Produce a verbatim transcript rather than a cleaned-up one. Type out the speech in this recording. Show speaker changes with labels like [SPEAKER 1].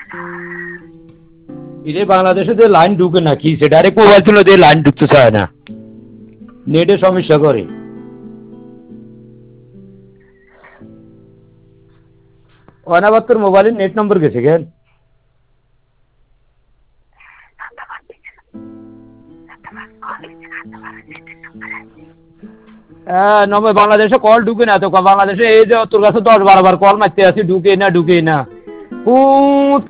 [SPEAKER 1] ইরে বাংলাদেশে যে লাইন ঢুকে না কি সে ডাইরেক্ট মোবাইল ছিল দিয়ে লাইন ঢুকতে চায় না, নেটের সমস্যা করে। অনাবার তোর মোবাইলের নেট নম্বর গেছে কেন? হ্যাঁ নম্বর বাংলাদেশে কল ঢুকে না তো, বাংলাদেশে এই যে তোর কাছে দশ বারো বার কল মারতে আসি ঢুকে না ঢুকে না।